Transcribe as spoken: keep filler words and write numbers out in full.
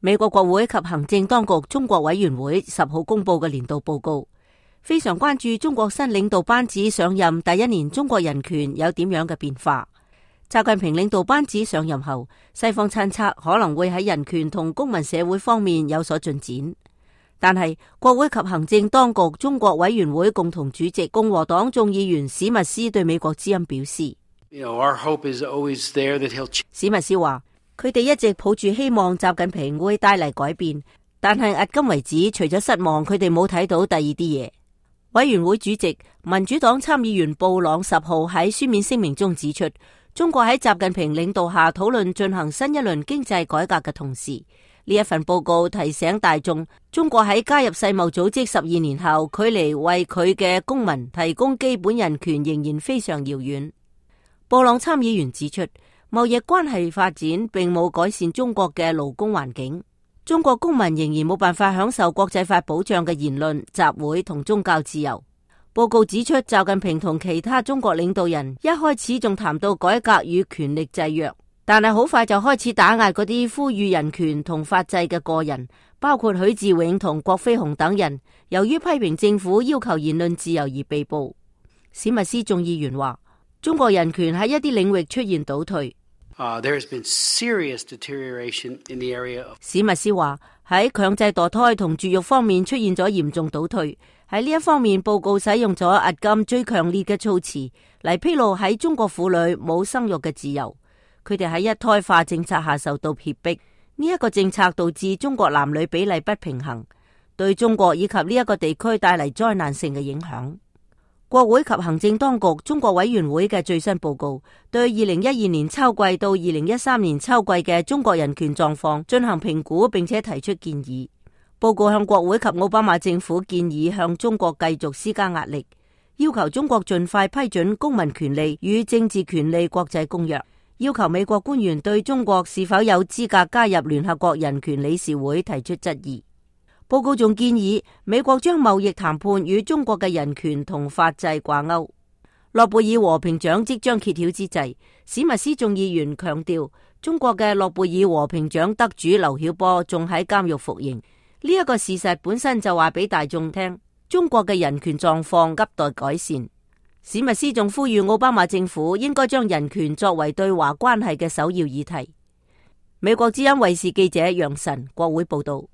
美國國會及行政當局中國委員會十號公布嘅年度報告，非常關注中國新領導班子上任第一年中國人權有點樣嘅變化。習近平領導班子上任後，西方猜測可能會喺人權同公民社會方面有所進展。但係國會及行政當局中國委員會共同主席共和黨眾議員史密斯對美國之音表示， You know, our hope is always there that he'll... 史密斯話佢哋一直抱住希望習近平會帶嚟改變，但係迄今為止除咗失望，佢哋冇睇到第二啲嘢。委員會主席民主黨參議員布朗十號喺書面聲明中指出，中國喺習近平領導下討論進行新一輪經濟改革嘅同時，呢一份報告提醒大眾，中國喺加入世貿組織十二年後，距離為佢嘅公民提供基本人權仍然非常遙遠。布朗參議員指出，貿易關係發展並冇改善中國嘅勞工環境，中國公民仍然冇辦法享受國際法保障嘅言論、集會同宗教自由。報告指出，習近平同其他中國領導人一開始仲談到改革與權力制約，但係好快就開始打壓嗰啲呼籲人權同法治嘅個人，包括許志永同郭飛雄等人，由於批評政府要求言論自由而被捕。史密斯眾議員話，中國人權喺一啲領域出現倒退。 Uh, there has been serious deterioration in the area of... 史密斯話喺強制墮胎同絕育方面出現咗嚴重倒退。喺呢一方面，報告使用咗迄今最強烈嘅措辭嚟披露喺中國婦女冇生育嘅自由，佢哋喺一胎化政策下受到脅迫。呢一個政策導致中國男女比例不平衡，對中國以及呢一個地區帶嚟災難性嘅影響。國會及行政當局中國委員會嘅最新報告對二零一二年秋季到二零一三年秋季嘅中國人權狀況進行評估，並且提出建議。報告向國會及奧巴馬政府建議向中國繼續施加壓力，要求中國盡快批准公民權利與政治權利國際公約，要求美國官員對中國是否有資格加入聯合國人權理事會提出質疑。報告仲建議美國將貿易談判與中國嘅人權同法制掛鈎。諾貝爾和平獎即將揭曉之際，史密斯眾議員強調，中國嘅諾貝爾和平獎得主劉曉波仲喺監獄服刑。呢一個事實本身就話俾大眾聽，中國嘅人權狀況急待改善。史密斯仲呼籲奧巴馬政府應該將人權作為對華關係嘅首要議題。美國之音衛視記者楊晨，國會報道。